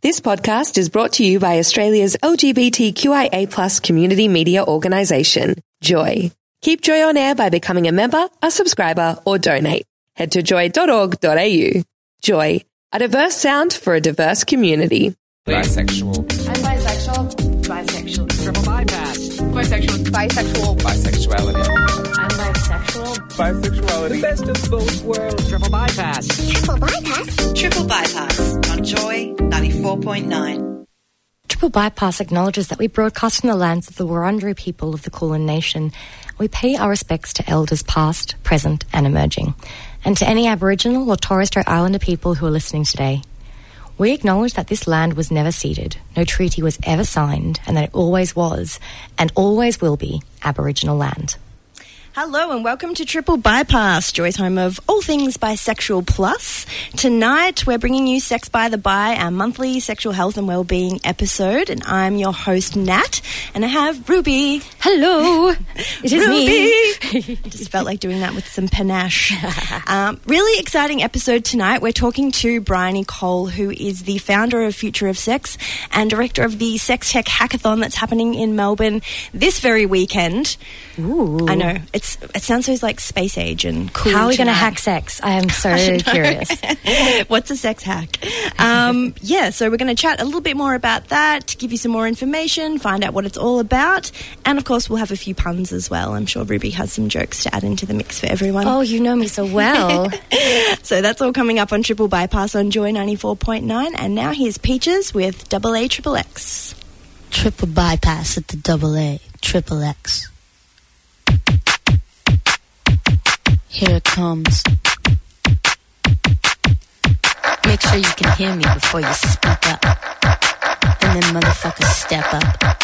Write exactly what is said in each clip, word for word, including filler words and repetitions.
This podcast is brought to you by Australia's L G B T Q I A plus community media organisation, Joy. Keep Joy on air by becoming a member, a subscriber, or donate. Head to joy dot org dot a u. Joy, a diverse sound for a diverse community. Bisexual. I'm bisexual. Bisexual. Triple bypass. Bisexual. Bisexual. Bisexuality. I'm bisexual. Bisexuality. The best of both worlds. Triple bypass. Triple bypass. Triple bypass on Joy ninety-four point nine. Triple Bypass acknowledges that we broadcast from the lands of the Wurundjeri people of the Kulin Nation. We pay our respects to elders past, present and emerging, and to any Aboriginal or Torres Strait Islander people who are listening today. We acknowledge that this land was never ceded, no treaty was ever signed, and that it always was, and always will be, Aboriginal land. Hello and welcome to Triple Bypass, Joy's home of all things bisexual plus. Tonight we're bringing you Sex by the Bi, our monthly sexual health and wellbeing episode, and I'm your host Nat, and I have Ruby. Hello, it is Ruby. me. I just felt like doing that with some panache. um, really exciting episode tonight. We're talking to Bryony Cole, who is the founder of Future of Sex and director of the Sex Tech Hackathon that's happening in Melbourne this very weekend. Ooh. I know, it's it sounds so like space age and cool. How are we going to tonight. hack sex? I am so I curious. What's a sex hack? Um, yeah, so we're going to chat a little bit more about that, give you some more information, find out what it's all about, and of course we'll have a few puns as well. I'm sure Ruby has some jokes to add into the mix for everyone. Oh, you know me so well. So that's all coming up on Triple Bypass on Joy ninety-four point nine, and now here's Peaches with Double A Triple X. Triple bypass at the double A, triple X. Here it comes. Make sure you can hear me before you speak up. And then motherfuckers step up.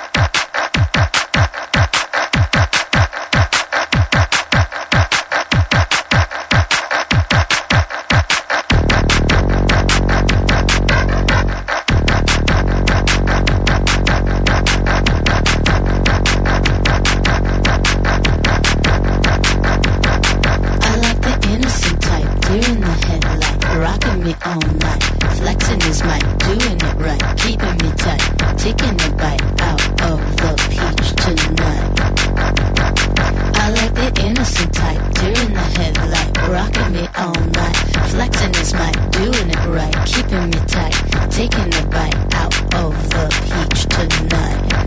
Me all night, flexing his mic, doing it right, keeping me tight, taking a bite out of the peach tonight. I like the innocent type, during the headlight, rocking me all night, flexing his mic, doing it right, keeping me tight, taking a bite out of the peach tonight.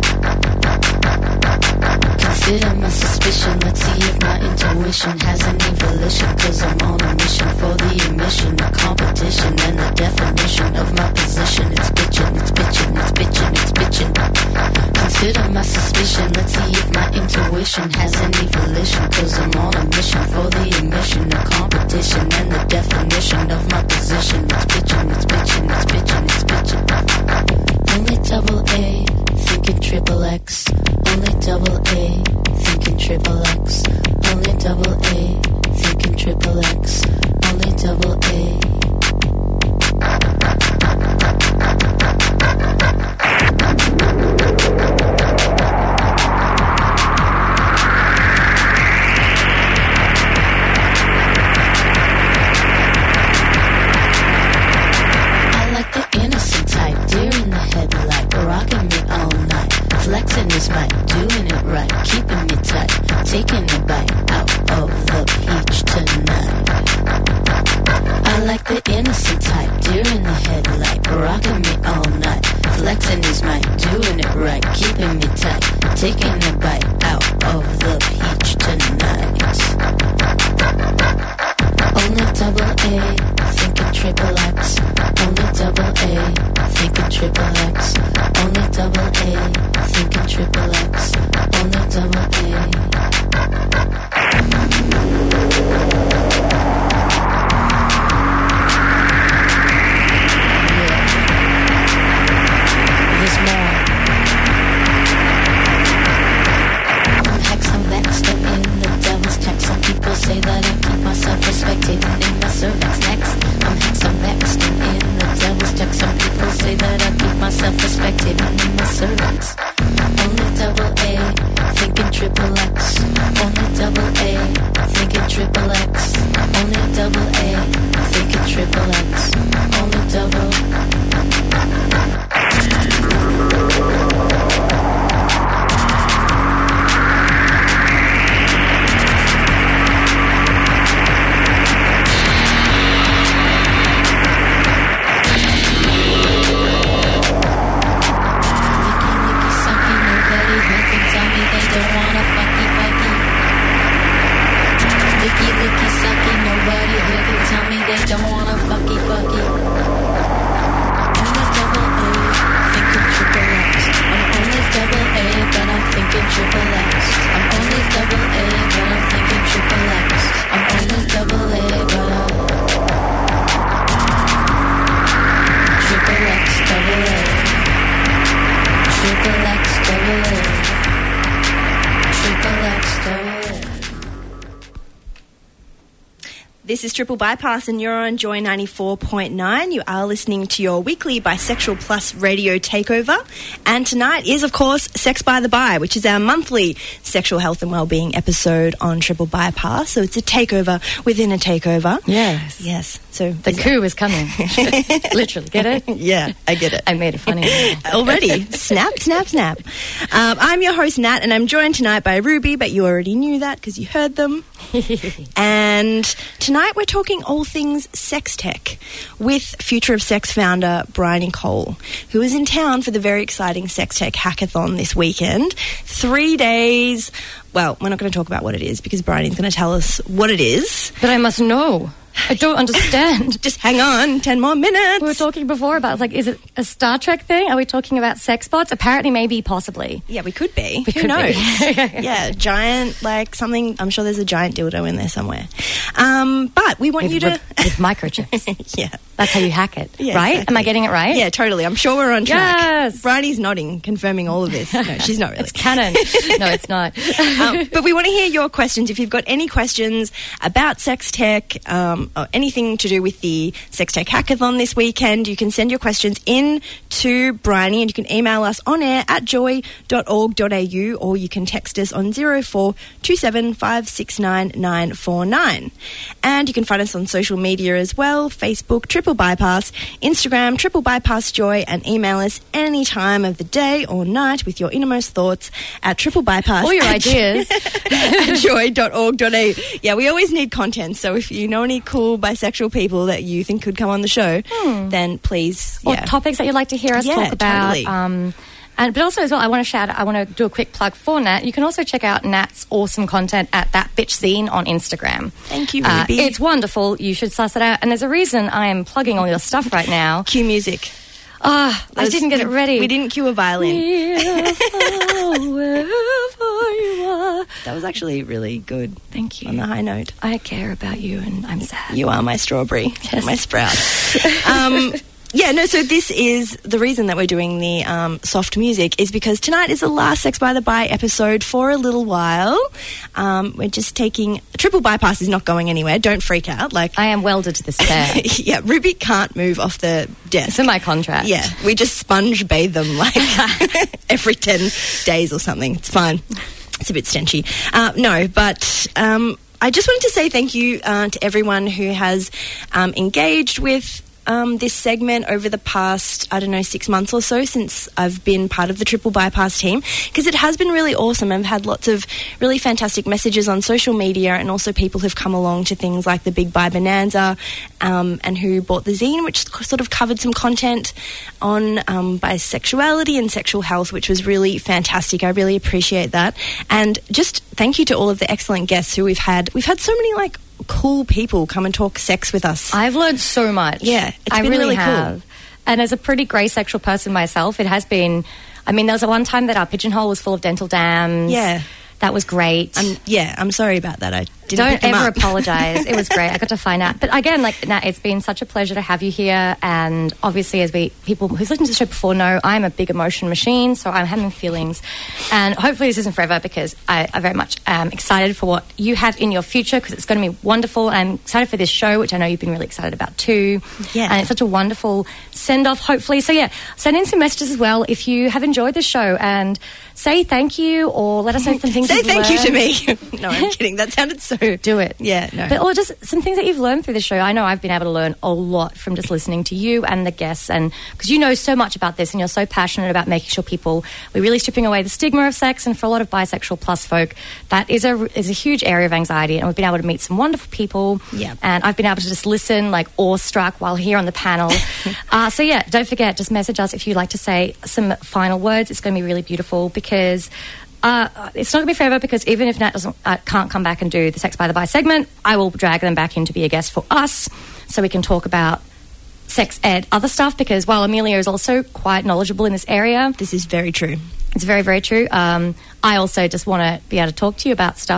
Consider my suspicion, let's see if my intuition has any volition, cause I'm on a mission for the emission of competition and the definition of my position. It's bitchin', it's bitchin', it's bitchin', it's bitchin'. Consider my suspicion, let's see if my intuition has any volition, cause I'm on a mission for the emission of competition and the definition of my position. It's bitchin', it's bitchin', it's bitchin', it's bitchin'. Only double A, thinking triple X. Only double A, thinking triple X. Only double A, thinking triple X. Only double A. I like the innocent type, deer in the headlight, rocking me all night, flexing his mic, doing it right, keeping me tight, taking a bite out of the peach tonight. I like the innocent type, deer in the headlight, rocking me all night, flexing his mic, doing it right, keeping me tight, taking a bite out of the peach tonight. Only double A, thinking triple X. Only double A, thinking triple X. Only double A, thinking triple X. Only double A. Say that I keep myself respected in my cervix next. I'm hexam vexed and in the devil's text. Some people say that I keep myself respected in my cervix. Only double A, thinking triple X. This is Triple Bypass and you're on Joy ninety-four point nine. You are listening to your weekly Bisexual Plus radio takeover. And tonight is, of course, Sex by the Bi, which is our monthly sexual health and wellbeing episode on Triple Bypass. So it's a takeover within a takeover. Yes. Yes. So The coup is coming. Literally. Get it? Yeah, I get it. I made it funny. Already. Snap, snap, snap. Um, I'm your host, Nat, and I'm joined tonight by Ruby, but you already knew that because you heard them. And tonight we're talking all things sex tech with Future of Sex founder Bryony Cole, who is in town for the very exciting Sex Tech Hackathon this weekend. Three days. Well, we're not going to talk about what it is because Bryony's going to tell us what it is. But I must know. I don't understand. Just hang on, ten more minutes. We were talking before about, like, is it a Star Trek thing? Are we talking about sex bots? Apparently, maybe, possibly. Yeah, we could be. We Who could knows? be. Yeah, giant, like something. I'm sure there's a giant dildo in there somewhere. Um, but we want With, you to. with, with microchips. Yeah. That's how you hack it, Yeah, right? exactly. Am I getting it right? Yeah, totally. I'm sure we're on track. Yes. Bridie's nodding, confirming all of this. No, she's not really. It's canon. No, it's not. um, but we want to hear your questions. If you've got any questions about sex tech um, or anything to do with the Sex Tech Hackathon this weekend, you can send your questions in to Bryony and you can email us on air at joy dot org dot a u or you can text us on zero four two seven five six nine nine four nine. And you can find us on social media as well, Facebook, Triple Bypass, Instagram, Triple Bypass Joy, and email us any time of the day or night with your innermost thoughts at Triple Bypass. All your ideas. at joy dot org dot a u. Yeah, we always need content, so if you know any cool bisexual people that you think could come on the show, Hmm. then please, Or yeah. topics that you'd like to hear us Yeah, talk about. totally. Um, and but also as well, I want to shout. I want to do a quick plug for Nat. You can also check out Nat's awesome content at That Bitch Zine on Instagram. Thank you, Uh, Ruby. it's wonderful. You should suss it out. And there's a reason I am plugging all your stuff right now. Cue music. Ah, I didn't get it ready. We didn't cue a violin. Wherever you are. That was actually really good. Thank you. On the high note. I care about you, and I'm sad. You are my strawberry, Yes. my sprout. um, yeah, no, so this is the reason that we're doing the um, soft music is because tonight is the last Sex by the Bi episode for a little while. Um, we're just taking... Triple Bypass is not going anywhere. Don't freak out. Like, I am welded to this chair. yeah, Ruby can't move off the desk. It's in my contract. Yeah, we just sponge bathe them like every ten days or something. It's fine. It's a bit stenchy. Uh, no, but um, I just wanted to say thank you uh, to everyone who has um, engaged with um, this segment over the past, I don't know, six months or so since I've been part of the Triple Bypass team, because it has been really awesome. I've had lots of really fantastic messages on social media and also people who've come along to things like the Big Bi Bonanza um, and who bought the zine, which sort of covered some content on um, bisexuality and sexual health, which was really fantastic. I really appreciate that. And just thank you to all of the excellent guests who we've had. We've had so many, like, cool people come and talk sex with us. I've learned so much. Yeah, it's I been really, really cool. have. And as a pretty grey sexual person myself, it has been... I mean, there was a one time that our pigeonhole was full of dental dams. Yeah. That was great. Um, yeah, I'm sorry about that. I didn't Don't pick them ever up. apologise. It was great. I got to find out. But again, like, Nat, it's been such a pleasure to have you here. And obviously, as we people who've listened to the show before know, I'm a big emotion machine, so I'm having feelings. And hopefully this isn't forever because I, I very much am excited for what you have in your future because it's going to be wonderful. And I'm excited for this show, which I know you've been really excited about too. Yeah. And it's such a wonderful send-off, hopefully. So, yeah, send in some messages as well if you have enjoyed the show and say thank you or let us know some things Say you've thank you to learned. me. No, I'm kidding. That sounded so... Do it. Yeah, no. But or just some things that you've learned through the show. I know I've been able to learn a lot from just listening to you and the guests, and because you know so much about this and you're so passionate about making sure people, we're really stripping away the stigma of sex, and for a lot of bisexual plus folk, that is a is a huge area of anxiety, and we've been able to meet some wonderful people. Yeah. And I've been able to just listen like awestruck while here on the panel. uh, so yeah, don't forget, just message us if you'd like to say some final words. It's going to be really beautiful because... Uh, it's not going to be forever because even if Nat doesn't, uh, can't come back and do the Sex by the Bi segment, I will drag them back in to be a guest for us so we can talk about sex ed, other stuff, because while Amelia is also quite knowledgeable in this area, This is very true. it's very, very true. Um, I also just want to be able to talk to you about stuff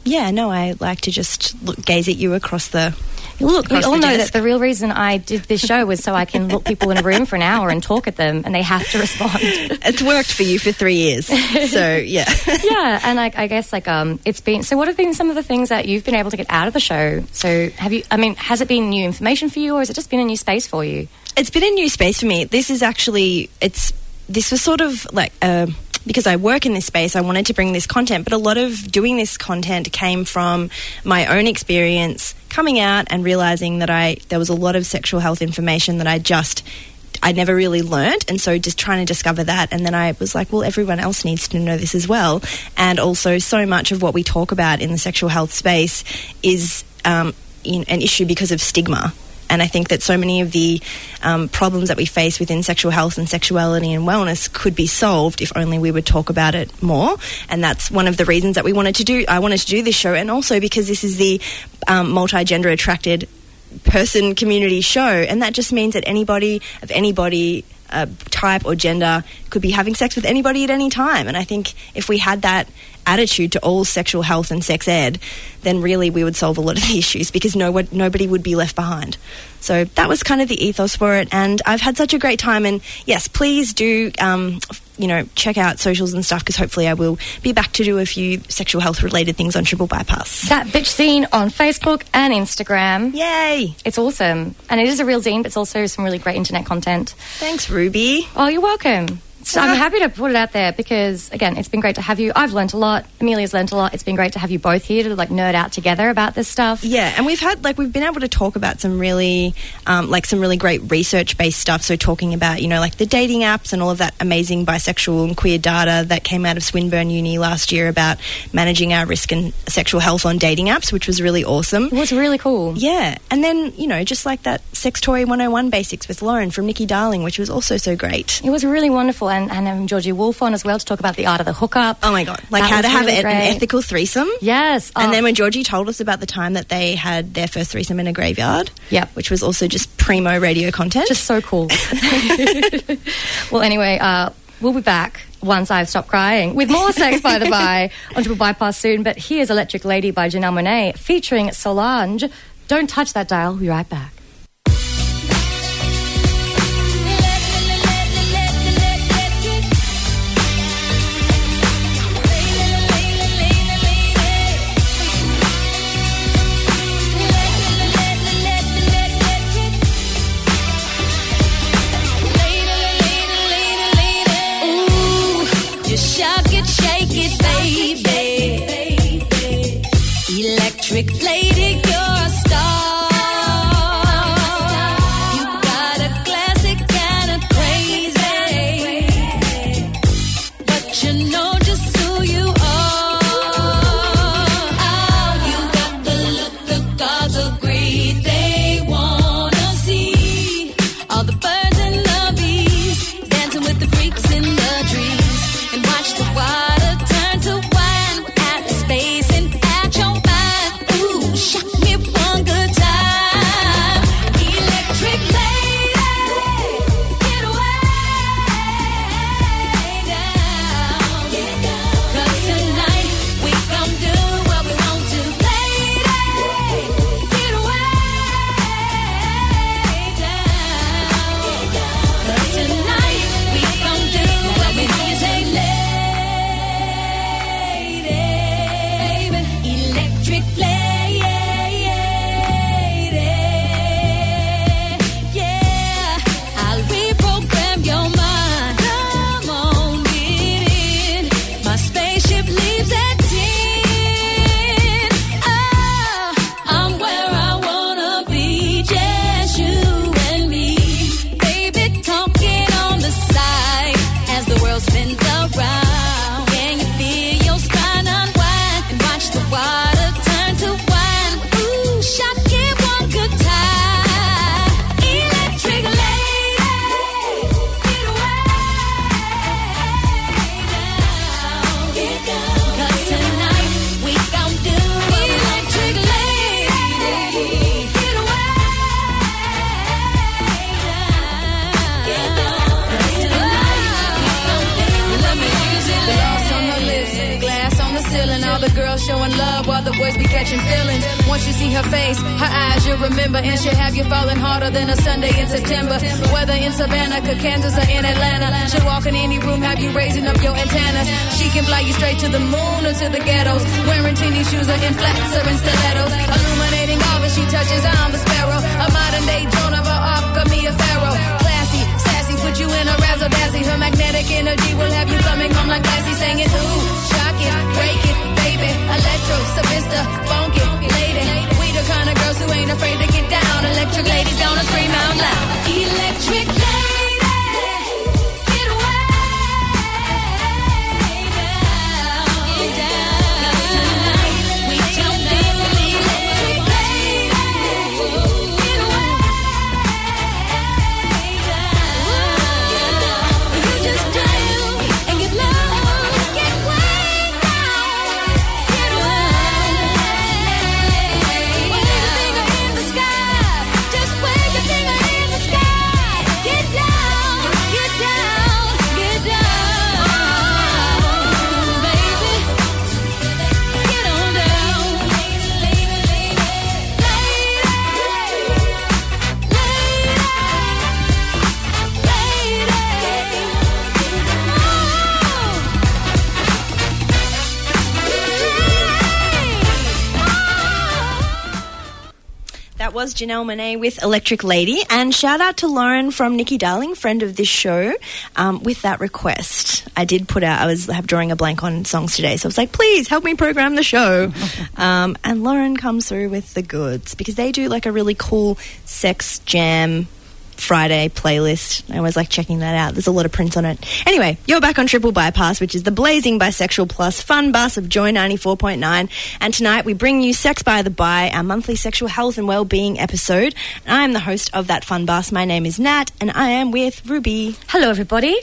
Yeah, no, I like to just look, gaze at you across the Look, we across all the know desk. that the real reason I did this show was so I can look people in a room for an hour and talk at them, and they have to respond. It's worked for you for three years, so yeah. Yeah, and I, I guess like um, it's been. So, what have been some of the things that you've been able to get out of the show? So, have you? I mean, has it been new information for you, or has it just been a new space for you? It's been a new space for me. This is actually it's. This was sort of like. Uh, Because I work in this space, I wanted to bring this content, but a lot of doing this content came from my own experience coming out and realising that I there was a lot of sexual health information that I just I never really learnt, and so just trying to discover that. And then I was like, well, everyone else needs to know this as well. And also, so much of what we talk about in the sexual health space is um, in, an issue because of stigma. And I think that so many of the um, problems that we face within sexual health and sexuality and wellness could be solved if only we would talk about it more. And that's one of the reasons that we wanted to do. I wanted to do this show, and also because this is the um, multi-gender attracted person community show, and that just means that anybody of anybody uh, type or gender could be having sex with anybody at any time. And I think if we had that attitude to all sexual health and sex ed, then really we would solve a lot of the issues, because no one, nobody would be left behind. So that was kind of the ethos for it, and I've had such a great time. And yes, please do um, you know, check out socials and stuff, because hopefully I will be back to do a few sexual health related things on Triple Bypass. That bitch scene on Facebook and Instagram. Yay! It's awesome. And it is a real zine, but it's also some really great internet content. Thanks, Ruby. Oh, you're welcome. So I'm happy to put it out there because, again, it's been great to have you. I've learnt a lot. Amelia's learnt a lot. It's been great to have you both here to, like, nerd out together about this stuff. Yeah, and we've had, like, we've been able to talk about some really, um, like, some really great research-based stuff. So talking about, you know, like, the dating apps and all of that amazing bisexual and queer data that came out of Swinburne Uni last year about managing our risk and sexual health on dating apps, which was really awesome. It was really cool. Yeah, and then, you know, just like that Sex Toy one oh one basics with Lauren from Nikki Darling, which was also so great. It was really wonderful. And, and um, Georgie Wolf on as well to talk about the art of the hookup. Oh my God. Like That how was to have really a- great. an ethical threesome. Yes. And Oh. then when Georgie told us about the time that they had their first threesome in a graveyard, Yep. which was also just primo radio content. Just so cool. Well, anyway, uh, we'll be back once I've stopped crying with more Sex by the By on Triple Bypass soon. But here's Electric Lady by Janelle Monáe featuring Solange. Don't touch that dial. We'll be right back. Shock it, shake it, baby. Electric lady, you're a star. showing love while the boys be catching feelings. Once you see her face, her eyes you'll remember, and she'll have you falling harder than a Sunday in September. Whether in Savannah, Kansas, or in Atlanta, she'll walk in any room, have you raising up your antennas. She can fly you straight to the moon or to the ghettos, wearing teeny shoes or in flats or in stilettos. Illuminating all that she touches, I'm the sparrow, a modern day Joan of Arc, or Mia Farrow. Classy, sassy, put you in a razzle dazzle. Her magnetic energy will have you coming home like Lassie, singing ooh, shock it, break it, baby. Electro, Savista, funky, lady. We the kind of girls who ain't afraid to get down. Electric ladies gonna scream out loud. Electric lady, get away now. Get down. Tonight we jump in the electric lady. Get away now. You just dance and get low. Get way down. Get away. Wave your finger in the sky. Just wave your finger in the sky. Get down, get down, get down, baby. Get on down, lady, lady, That was Janelle Monáe with Electric Lady, and shout out to Lauren from Nikki Darling, friend of this show, um, with that request. I did put out, I was have drawing a blank on songs today, so I was like, please help me program the show. um, and Lauren comes through with the goods, because they do like a really cool sex jam Friday playlist. I always like checking that out. There's a lot of prints on it. Anyway, you're back on Triple Bypass, which is the blazing bisexual plus fun bus of Joy ninety-four point nine. And tonight we bring you Sex by the Bi, our monthly sexual health and well-being episode. And I am the host of that fun bus. My name is Nat, and I am with Ruby. Hello, everybody.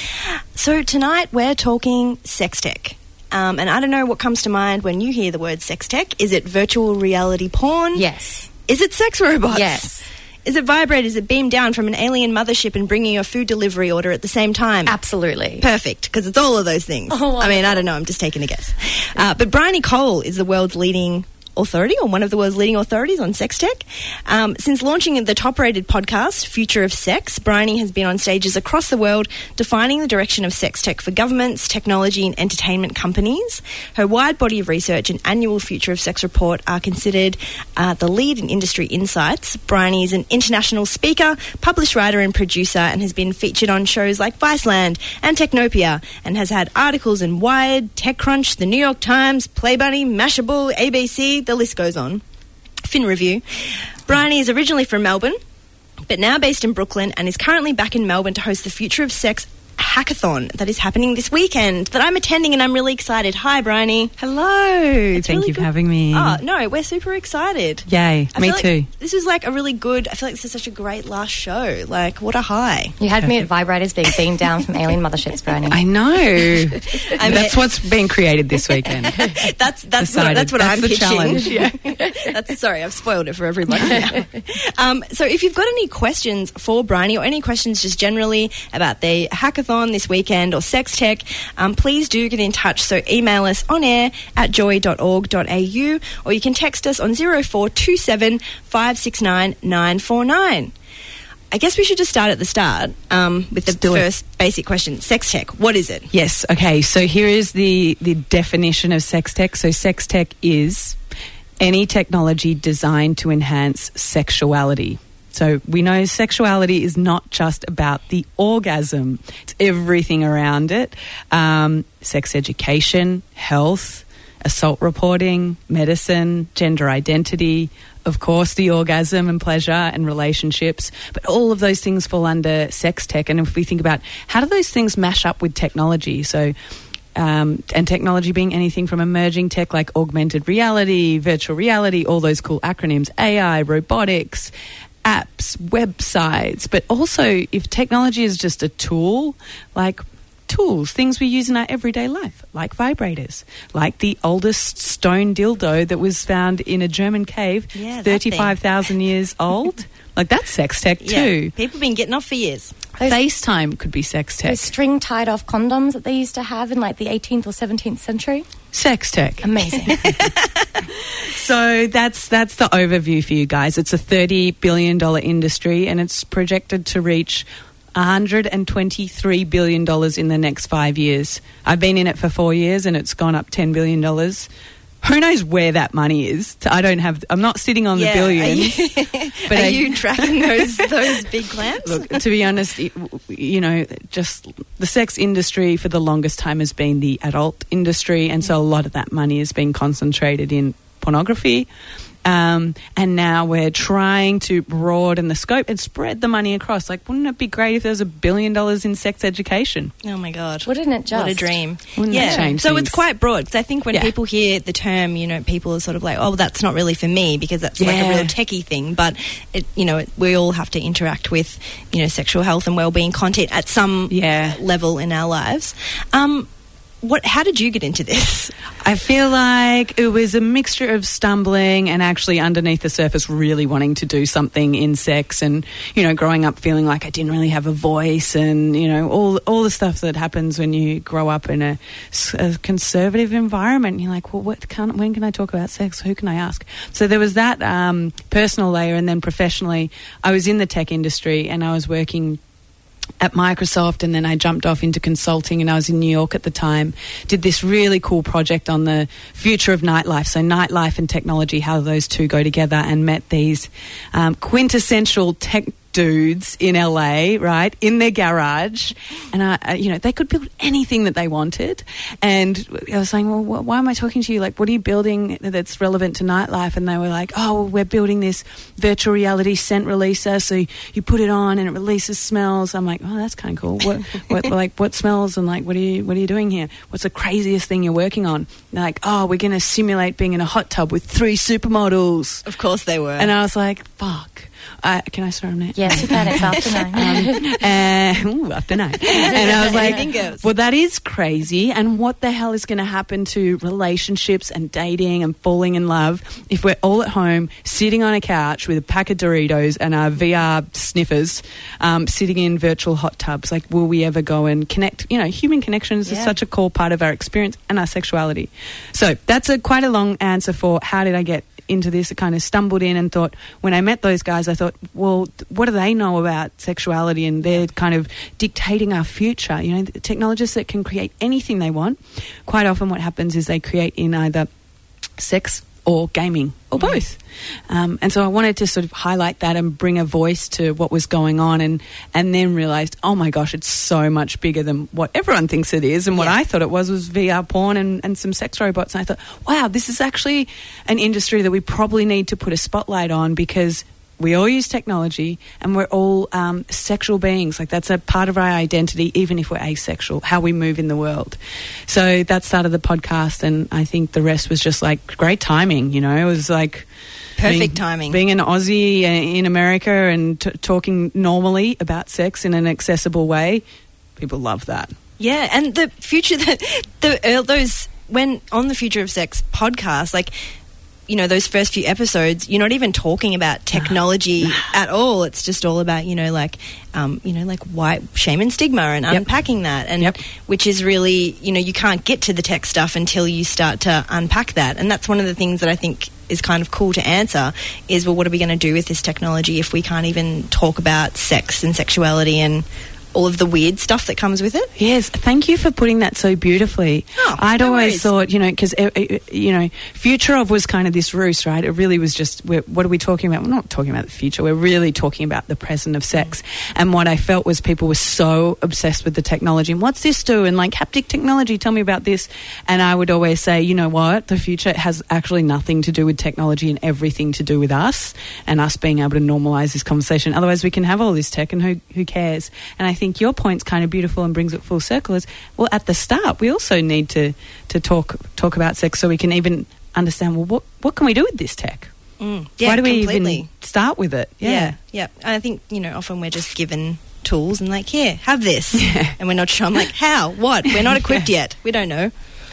So tonight we're talking sex tech. Um, and I don't know what comes to mind when you hear the word sex tech. Is it virtual reality porn? Yes. Is it sex robots? Yes. Is it vibrators that beam down from an alien mothership and bring you a food delivery order at the same time? Absolutely. Perfect, because it's all of those things. Oh, I mean, I don't know, I'm just taking a guess. Uh, but Bryony Cole is the world's leading authority, or one of the world's leading authorities on sex tech. Um, since launching the top-rated podcast, Future of Sex, Bryony has been on stages across the world defining the direction of sex tech for governments, technology and entertainment companies. Her wide body of research and annual Future of Sex report are considered uh, the lead in industry insights. Bryony is an international speaker, published writer and producer, and has been featured on shows like Viceland and Technopia, and has had articles in Wired, TechCrunch, The New York Times, Playbunny, Mashable, A B C, the list goes on. Fin Review. Bryony is originally from Melbourne, but now based in Brooklyn, and is currently back in Melbourne to host the Future of Sex hackathon that is happening this weekend that I'm attending, and I'm really excited. Hi, Bryony. Hello. It's Thank really you for good. having me. Oh, no, we're super excited. Yay. I Me feel like too. This was like a really good, I feel like this is such a great last show. Like, what a high. You had me at vibrators being beamed down from alien motherships, Bryony. I know. I mean- That's what's being created this weekend. That's that's Decided. what, that's what That's I'm the pitching. challenge. Yeah. That's sorry, I've spoiled it for everybody now. Um, so if you've got any questions for Bryony, or any questions just generally about the hackathon this weekend or sex tech, um, please do get in touch. So email us on air at joy dot org dot a u, or you can text us on zero four two seven five six nine nine four nine. I guess we should just start at the start um, with the do it. first basic question. Sex tech, what is it? Yes. Okay. So here is the, the definition of sex tech. So sex tech is any technology designed to enhance sexuality. So we know sexuality is not just about the orgasm. It's everything around it. Um, sex education, health, assault reporting, medicine, gender identity, of course, the orgasm and pleasure and relationships. But all of those things fall under sex tech. And if we think about how do those things mash up with technology? So Um, and technology being anything from emerging tech like augmented reality, virtual reality, all those cool acronyms, A I, robotics, apps, websites. But also if technology is just a tool, like tools, things we use in our everyday life, like vibrators, like the oldest stone dildo that was found in a German cave, Yeah, that thirty-five thousand years old. Like that's sex tech Yeah, too. people have been getting off for years. Those- FaceTime could be sex tech. Those string tied off condoms that they used to have in like the eighteenth or seventeenth century. Sex tech. Amazing. So that's that's the overview for you guys. It's a thirty billion dollars industry, and it's projected to reach one hundred twenty-three billion dollars in the next five years. I've been in it for four years, and it's gone up ten billion dollars. Who knows where that money is? I don't have. I'm not sitting on Yeah, the billions. Are you, but are I, you tracking those those big plans? Look, to be honest, it, you know, just the sex industry for the longest time has been the adult industry, and so a lot of that money has been concentrated in pornography. Um, and now we're trying to broaden the scope and spread the money across. Like, wouldn't it be great if there was a billion dollars in sex education? Oh my God. Wouldn't it just? What a dream. Wouldn't yeah. that change So things? it's quite broad, because I think when Yeah. people hear the term, you know, people are sort of like, oh, that's not really for me, because that's like a Yeah. real techie thing. But, it, you know, it, we all have to interact with, you know, sexual health and wellbeing content at some Yeah. level in our lives. Um, what? How did you get into this? I feel like it was a mixture of stumbling and actually underneath the surface really wanting to do something in sex, and, you know, growing up feeling like I didn't really have a voice, and, you know, all all the stuff that happens when you grow up in a, a conservative environment. You're like, well, what can, when can I talk about sex? Who can I ask? So there was that um, personal layer, and then professionally, I was in the tech industry and I was working at Microsoft, and then I jumped off into consulting, and I was in New York at the time, did this really cool project on the future of nightlife, so nightlife and technology, how those two go together, and met these um, quintessential tech dudes in L A, right, in their garage, and I, I, you know, they could build anything that they wanted, and I was saying, well, wh- why am I talking to you? Like, what are you building that's relevant to nightlife? And they were like, oh, well, we're building this virtual reality scent releaser, so you, you put it on and it releases smells. I'm like, oh, that's kind of cool. What, what, like, what smells, and like, what are you, what are you doing here? What's the craziest thing you're working on? And they're like, oh, we're going to simulate being in a hot tub with three supermodels. Of course they were. And I was like, fuck. Uh, can I swear on that? Yes, you can. It's after nine. um, uh, ooh, after nine. And I was like, Anything goes. well, that is crazy. And what the hell is going to happen to relationships and dating and falling in love if we're all at home sitting on a couch with a pack of Doritos and our V R sniffers, um, sitting in virtual hot tubs? Like, will we ever go and connect? You know, human connections Yeah. is such a core part of our experience and our sexuality. So that's a quite a long answer for how did I get into this. I kind of stumbled in and thought, when I met those guys, I thought, well, what do they know about sexuality? And they're kind of dictating our future. You know, the technologists that can create anything they want. Quite often what happens is they create in either sex or gaming or both. Um, and so I wanted to sort of highlight that and bring a voice to what was going on, and, and then realised, oh my gosh, it's so much bigger than what everyone thinks it is. And what Yeah. I thought it was was V R porn and, and some sex robots. And I thought, wow, this is actually an industry that we probably need to put a spotlight on, because we all use technology and we're all um, sexual beings. Like, that's a part of our identity, even if we're asexual, how we move in the world. So that started the podcast, and I think the rest was just like great timing, you know. It was like Perfect being, timing. Being an Aussie in America and t- talking normally about sex in an accessible way, people love that. Yeah, and the future, the, the uh, those, when on the Future of Sex podcast, like, you know, those first few episodes, you're not even talking about technology at all. It's just all about, you know, like, um, you know, like white shame and stigma and Yep. unpacking that, and Yep. which is really, you know, you can't get to the tech stuff until you start to unpack that. And that's one of the things that I think is kind of cool to answer is, well, what are we going to do with this technology if we can't even talk about sex and sexuality and all of the weird stuff that comes with it? Yes, thank you for putting that so beautifully. Oh, I'd no always worries. thought, you know, because, you know, future of was kind of this ruse, right? It really was just, we're, what are we talking about? We're not talking about the future. We're really talking about the present of sex. And what I felt was people were so obsessed with the technology. And what's this do? And like, haptic technology, tell me about this. And I would always say, you know what? The future has actually nothing to do with technology and everything to do with us and us being able to normalise this conversation. Otherwise, we can have all this tech and who, who cares? And I think your point's kind of beautiful and brings it full circle is, well, at the start we also need to to talk talk about sex so we can even understand, well, what what can we do with this tech? Mm, yeah, Why do we completely. even start with it? Yeah. Yeah. yeah, And I think, you know, often we're just given tools and like, here, have this. Yeah. And we're not sure. I'm like, how? What? We're not equipped yet. We don't know.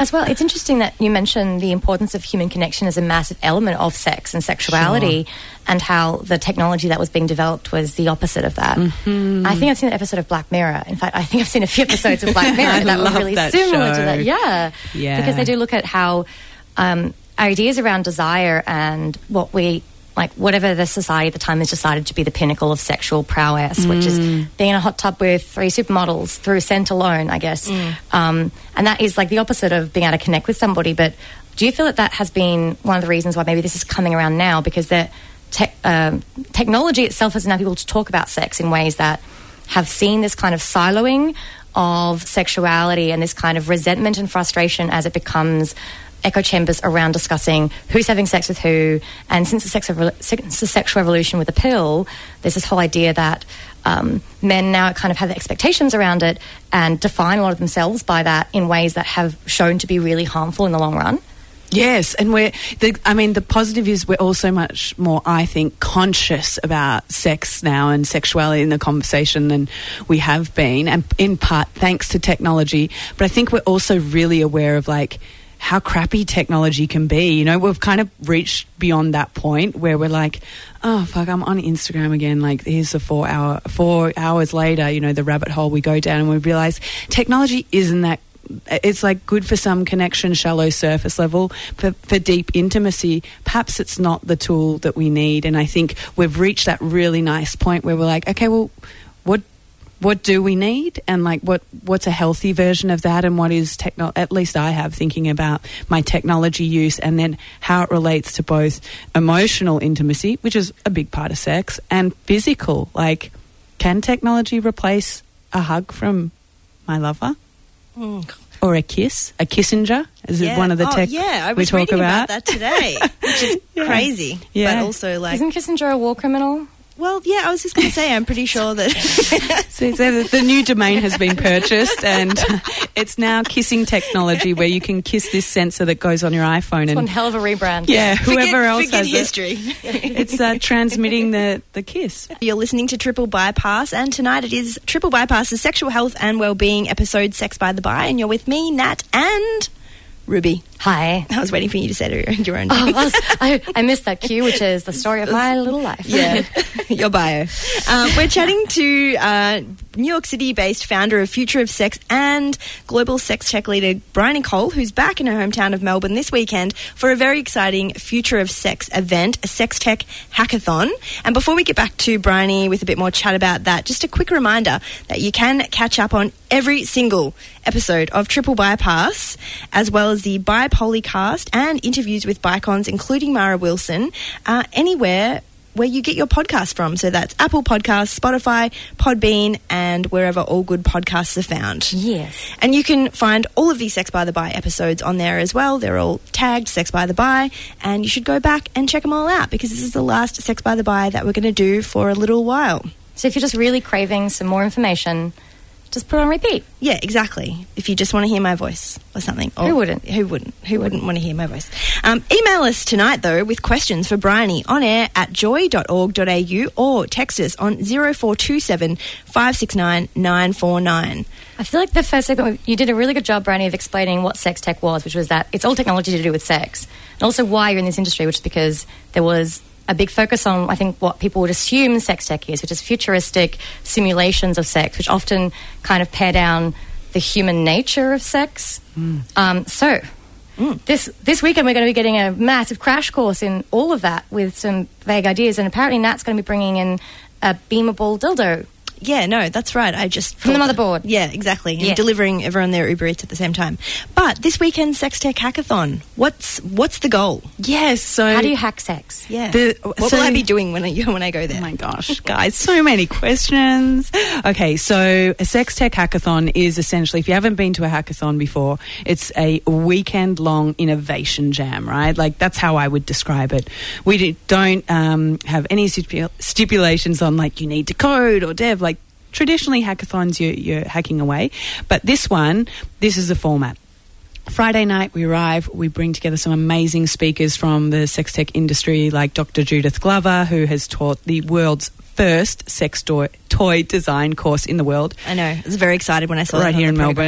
As well, it's interesting that you mentioned the importance of human connection as a massive element of sex and sexuality, sure. and how the technology that was being developed was the opposite of that. Mm-hmm. I think I've seen an episode of Black Mirror. In fact, I think I've seen a few episodes of Black Mirror that were really that similar show. to that. Yeah. yeah. Because they do look at how um, ideas around desire and what we... like whatever the society at the time has decided to be the pinnacle of sexual prowess, mm. which is being in a hot tub with three supermodels through scent alone, I guess. Mm. Um, and that is like the opposite of being able to connect with somebody. But do you feel that that has been one of the reasons why maybe this is coming around now? Because the te- uh, technology itself has enabled people to talk about sex in ways that have seen this kind of siloing of sexuality and this kind of resentment and frustration as it becomes echo chambers around discussing who's having sex with who. And since the, sex revol- since the sexual revolution with the pill, there's this whole idea that um, men now kind of have expectations around it and define a lot of themselves by that in ways that have shown to be really harmful in the long run. Yes, and we're, the, I mean, the positive is we're also much more, I think, conscious about sex now and sexuality in the conversation than we have been, and in part thanks to technology. But I think we're also really aware of, like, how crappy technology can be. You know, we've kind of reached beyond that point where we're like, oh, fuck, I'm on Instagram again. Like, here's the four hour, four hours later, you know, the rabbit hole we go down, and we realise technology isn't that, it's like good for some connection, shallow surface level. For, for deep intimacy, perhaps it's not the tool that we need. And I think we've reached that really nice point where we're like, okay, well, what What do we need, and like what what's a healthy version of that, and what is techno? At least I have thinking about my technology use, and then how it relates to both emotional intimacy, which is a big part of sex, and physical. Like, can technology replace a hug from my lover, mm. or a kiss, a Kissinger? Is yeah. it one of the oh, tech yeah, I we was talk reading about? about that today, which is yeah. crazy. Yeah. But also, like, isn't Kissinger a war criminal? Well, yeah, I was just going to say, I'm pretty sure that... so, so the new domain has been purchased, and it's now kissing technology, where you can kiss this sensor that goes on your iPhone. It's and one hell of a rebrand. Yeah, whoever forget, else forget has history. it. It's uh, transmitting the, the kiss. You're listening to Triple Bypass, and tonight it is Triple Bypass's Sexual Health and Wellbeing episode, Sex by the By, and you're with me, Nat, and... Ruby. Hi. I was waiting for you to say your own name. Oh, I, was, I, I missed that cue, which is the story of my little life. Yeah, your bio. Um, we're chatting to uh, New York City-based founder of Future of Sex and global sex tech leader Bryony Cole, who's back in her hometown of Melbourne this weekend for a very exciting Future of Sex event, a sex tech hackathon. And before we get back to Bryony with a bit more chat about that, just a quick reminder that you can catch up on every single episode of Triple Bypass, as well as the Bipolycast and interviews with Bicons, including Mara Wilson, uh, anywhere where you get your podcast from. So that's Apple Podcasts, Spotify, Podbean, and wherever all good podcasts are found. Yes. And you can find all of these Sex by the By episodes on there as well. They're all tagged Sex by the By, and you should go back and check them all out, because this is the last Sex by the By that we're going to do for a little while. So if you're just really craving some more information, just put on repeat. Yeah, exactly. If you just want to hear my voice or something. Or who wouldn't? Who wouldn't? Who wouldn't want to hear my voice? Um, email us tonight, though, with questions for Bryony on air at joy dot org dot a u, or text us on zero four two seven, five six nine, nine four nine. I feel like the first segment, you did a really good job, Bryony, of explaining what sex tech was, which was that it's all technology to do with sex. And also why you're in this industry, which is because there was a big focus on, I think, what people would assume sex tech is, which is futuristic simulations of sex, which often kind of pare down the human nature of sex. Mm. Um, so, mm. this this weekend we're going to be getting a massive crash course in all of that with some vague ideas, and apparently Nat's going to be bringing in a beamable dildo. Yeah, no, that's right. I just... From the motherboard. Yeah, exactly. And yeah. delivering everyone their Uber Eats at the same time. But this weekend's Sex Tech Hackathon, what's what's the goal? Yes, so... How do you hack sex? Yeah. The, what so, will I be doing when I, when I go there? Oh, my gosh, guys, so many questions. Okay, so a Sex Tech Hackathon is essentially, if you haven't been to a hackathon before, it's a weekend-long innovation jam, right? Like, that's how I would describe it. We don't um, have any stipul- stipulations on, like, you need to code or dev, like, traditionally, hackathons, you're, you're hacking away. But this one, this is the format. Friday night, we arrive, we bring together some amazing speakers from the sex tech industry, like Doctor Judith Glover, who has taught the world's first sex toy, toy design course in the world. I know. I was very excited when I saw right that here in Melbourne. Melbourne.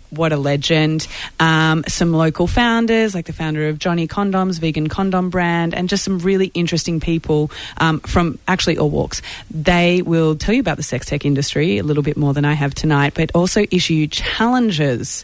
what a legend. Um, some local founders, like the founder of Johnny Condoms, vegan condom brand, and just some really interesting people um, from actually all walks. They will tell you about the sex tech industry a little bit more than I have tonight, but also issue challenges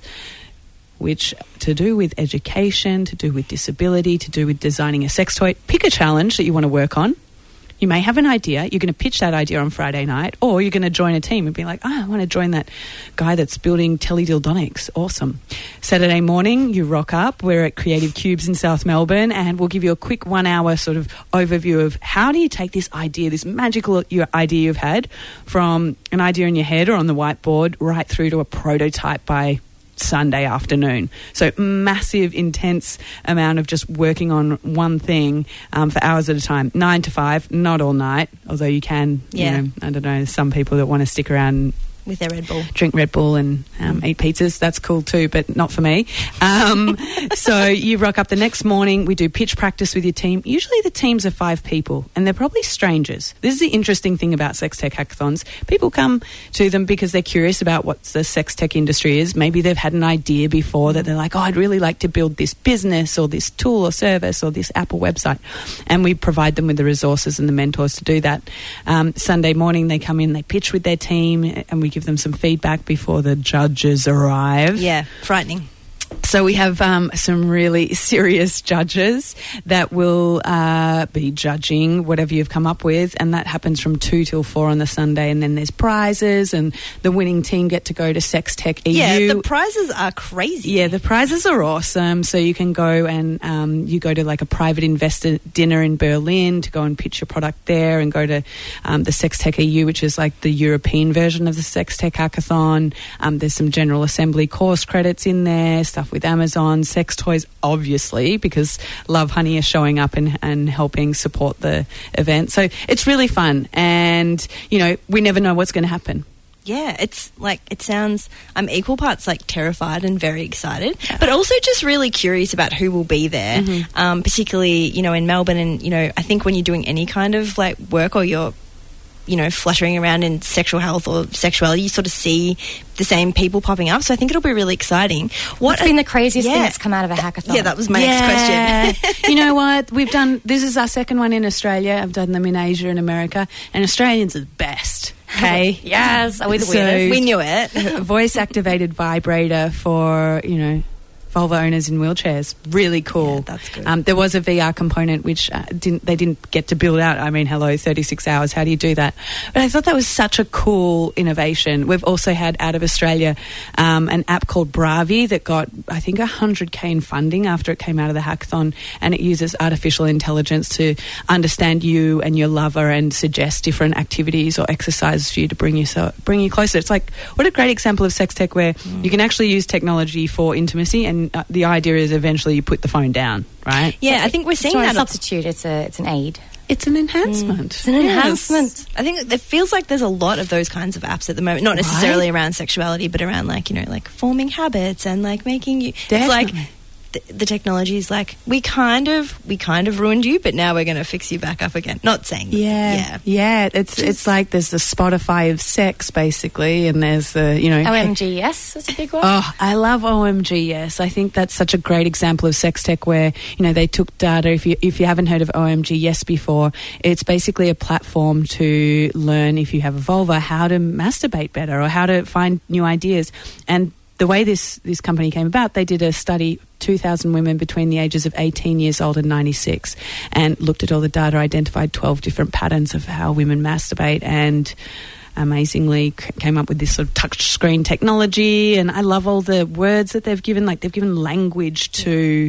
which to do with education, to do with disability, to do with designing a sex toy. Pick a challenge that you want to work on. You may have an idea. You're going to pitch that idea on Friday night, or you're going to join a team and be like, oh, I want to join that guy that's building teledildonics. Awesome. Saturday morning, you rock up. We're at Creative Cubes in South Melbourne, and we'll give you a quick one-hour sort of overview of how do you take this idea, this magical idea you've had, from an idea in your head or on the whiteboard right through to a prototype by Sunday afternoon. So massive, intense amount of just working on one thing um, for hours at a time. Nine to five, not all night, although you can, yeah. you know, I don't know, some people that want to stick around with their Red Bull, drink Red Bull and um, eat pizzas. That's cool too, but not for me. Um, so you rock up the next morning. We do pitch practice with your team. Usually the teams are five people, and they're probably strangers. This is the interesting thing about sex tech hackathons. People come to them because they're curious about what the sex tech industry is. Maybe they've had an idea before that they're like, oh, I'd really like to build this business or this tool or service or this app or website. And we provide them with the resources and the mentors to do that. Um, Sunday morning they come in, they pitch with their team, and we give them some feedback before the judges arrive. Yeah, frightening. So we have um, some really serious judges that will uh, be judging whatever you've come up with, and that happens from two till four on the Sunday, and then there's prizes, and the winning team get to go to Sex Tech E U. Yeah, the prizes are crazy. Yeah, the prizes are awesome. So you can go and um, you go to like a private investor dinner in Berlin to go and pitch your product there, and go to um, the Sex Tech E U, which is like the European version of the Sex Tech Hackathon. Um, there's some General Assembly course credits in there, stuff with Amazon, sex toys, obviously, because Love Honey is showing up and, and helping support the event. So it's really fun, and, you know, we never know what's going to happen. Yeah, it's like, it sounds, I'm equal parts like terrified and very excited, yeah. but also just really curious about who will be there, mm-hmm. um, particularly, you know, in Melbourne. And, you know, I think when you're doing any kind of like work, or you're, you know, fluttering around in sexual health or sexuality, you sort of see the same people popping up. So I think it'll be really exciting. What's been the craziest yeah. thing that's come out of a hackathon? Yeah, that was my yeah. next question. You know what? We've done, this is our second one in Australia. I've done them in Asia and America, and Australians are the best. Okay. Yes, are we the So, weirdest? We knew it. Voice activated vibrator for, you know, vulva owners in wheelchairs. Really cool. Yeah, that's good. Um, there was a V R component which uh, didn't they didn't get to build out. I mean, hello, thirty-six hours. How do you do that? But I thought that was such a cool innovation. We've also had out of Australia um, an app called Bravi that got, I think, one hundred K in funding after it came out of the hackathon, and it uses artificial intelligence to understand you and your lover and suggest different activities or exercises for you to bring you so bring you closer. It's like, what a great example of sex tech where mm. you can actually use technology for intimacy, and Uh, the idea is eventually you put the phone down, right? Yeah, I think we're seeing it's that. not a substitute, it's, a, it's an aid. It's an enhancement. Mm. It's an Yes. enhancement. I think it feels like there's a lot of those kinds of apps at the moment, not necessarily right? around sexuality, but around like, you know, like forming habits and like making you, Definitely. it's like the, the technology is like, we kind of, we kind of ruined you, but now we're going to fix you back up again. Not saying that. Yeah, Yeah. yeah. It's Just- it's like there's the Spotify of sex, basically, and there's the, you know... O M G, yes, that's a big one. Oh, I love O M G, yes. I think that's such a great example of sex tech where, you know, they took data. If you if you haven't heard of O M G, yes, before, it's basically a platform to learn, if you have a vulva, how to masturbate better or how to find new ideas. And the way this, this company came about, they did a study, two thousand women between the ages of eighteen years old and ninety-six, and looked at all the data, identified twelve different patterns of how women masturbate, and amazingly c- came up with this sort of touch screen technology. And I love all the words that they've given, like they've given language to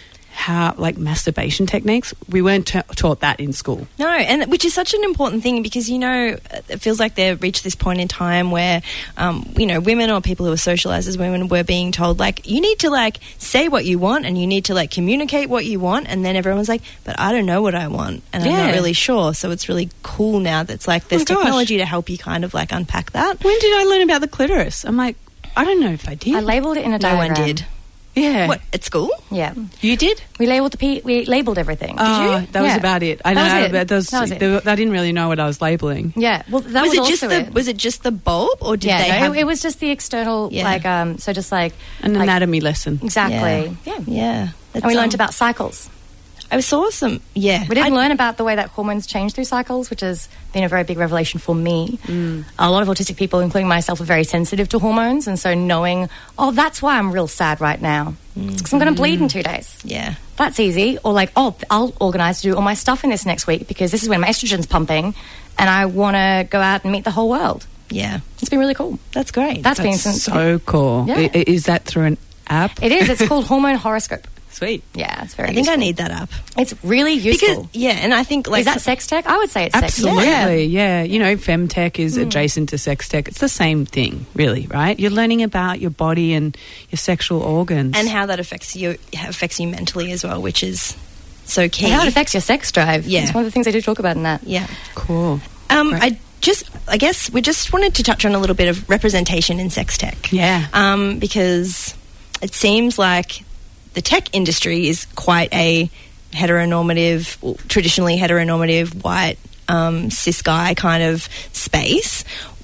how, like, masturbation techniques. We weren't ta- taught that in school. No, and which is such an important thing because, you know, it feels like they've reached this point in time where, um, you know, women or people who are socialised as women were being told, like, you need to, like, say what you want and you need to, like, communicate what you want. And then everyone's like, but I don't know what I want and I'm Yeah. not really sure. So it's really cool now that's, like, there's Oh my gosh. technology to help you kind of, like, unpack that. When did I learn about the clitoris? I'm like, I don't know if I did. I labelled it in a No diagram. one did. Yeah. What, at school? Yeah. You did? We labelled the P- we labelled everything. Oh, that was Yeah. about it. I That know. was it. That was, That was it. the- I didn't really know what I was labelling. Yeah. Well, that was, was, it also just the it. was it just the bulb, or did yeah, they no, have it, it was just the external, Yeah. like, um, so just like An like, anatomy lesson. exactly. Yeah. Yeah. And we learned about cycles. I saw some. Yeah. We didn't I- learn about the way that hormones change through cycles, which has been a very big revelation for me. Mm. A lot of autistic people, including myself, are very sensitive to hormones, and so knowing, oh, that's why I'm real sad right now, because I'm going to bleed in two days. Yeah. That's easy. Or like, oh, I'll organise to do all my stuff in this next week because this is when my estrogen's pumping, and I want to go out and meet the whole world. Yeah. It's been really cool. That's great. That's, been That's since so cool. Yeah. I- Is that through an app? It is. It's called Hormone Horoscope. Sweet. Yeah, it's very. I think I useful. need that up. It's really useful. Because yeah, and I think like is that sex tech? I would say it's Absolutely, sex tech. yeah. You know, femtech is adjacent to sex tech. It's the same thing, really, right? You're learning about your body and your sexual organs. and how that affects you affects you mentally as well, which is so key. And how it affects your sex drive. Yeah. It's one of the things they do talk about in that. Yeah. Cool. Um, Right. I just, I guess, we just wanted to touch on a little bit of representation in sex tech. Yeah. Um, because it seems like the tech industry is quite a heteronormative, well, traditionally heteronormative, white, um, cis guy kind of space.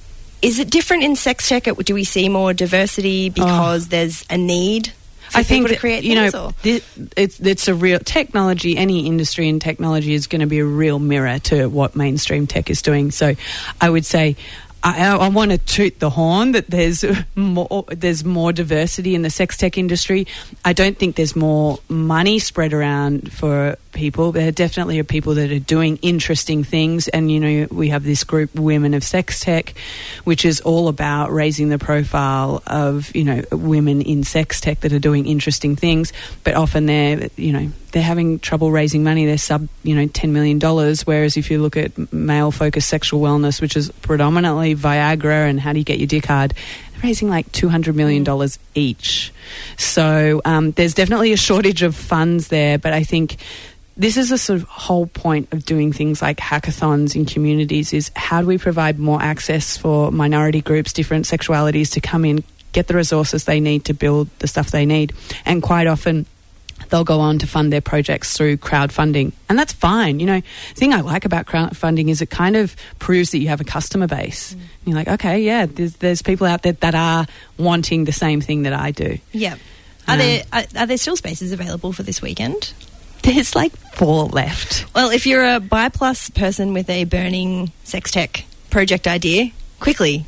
Is it different in sex tech? Do we see more diversity because there's a need for I think people to that, create you things? know or? thi- it's it's a real technology. Any industry in technology is going to be a real mirror to what mainstream tech is doing. So, I would say. I, I want to toot the horn that there's more there's more diversity in the sex tech industry. I don't think there's more money spread around for people. There definitely are people that are doing interesting things, and you know we have this group, Women of Sex Tech, which is all about raising the profile of you know women in sex tech that are doing interesting things. But often they're you know they're having trouble raising money. They're sub you know ten million dollars. Whereas if you look at male focused sexual wellness, which is predominantly Viagra and how do you get your dick hard, they're raising like two hundred million dollars each. So um, there's definitely a shortage of funds there, but I think this is a sort of whole point of doing things like hackathons in communities is how do we provide more access for minority groups, different sexualities to come in, get the resources they need to build the stuff they need. And quite often they'll go on to fund their projects through crowdfunding. And that's fine. You know, the thing I like about crowdfunding is it kind of proves that you have a customer base. Mm. You're like, okay, yeah, there's, there's people out there that are wanting the same thing that I do. Yeah. Are Um, there are, are there still spaces available for this weekend? There's like four left. Well, if you're a Bi Plus person with a burning sex tech project idea, quickly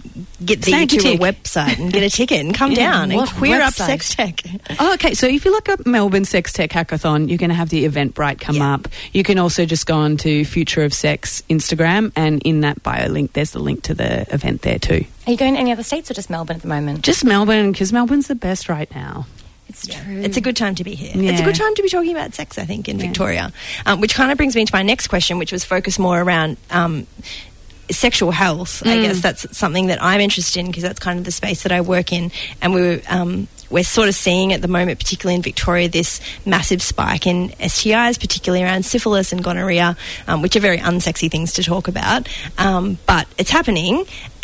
get thee Snag to your a tick. website and get a ticket and come Yeah, down and what queer up website? sex tech. Oh, okay. So if you look up Melbourne Sex Tech Hackathon, you're going to have the Eventbrite come Yeah. up. You can also just go on to Future of Sex Instagram, and in that bio link, there's the link to the event there too. Are you going to any other states or just Melbourne at the moment? Just Melbourne, because Melbourne's the best right now. It's true. It's a good time to be here. Yeah. It's a good time to be talking about sex, I think, in Victoria. Um, which kind of brings me to my next question, which was focused more around um, sexual health. I guess that's something that I'm interested in because that's kind of the space that I work in. And we were, um, we're sort of seeing at the moment, particularly in Victoria, this massive spike in S T Is, particularly around syphilis and gonorrhea, um, which are very unsexy things to talk about. Um, but it's happening.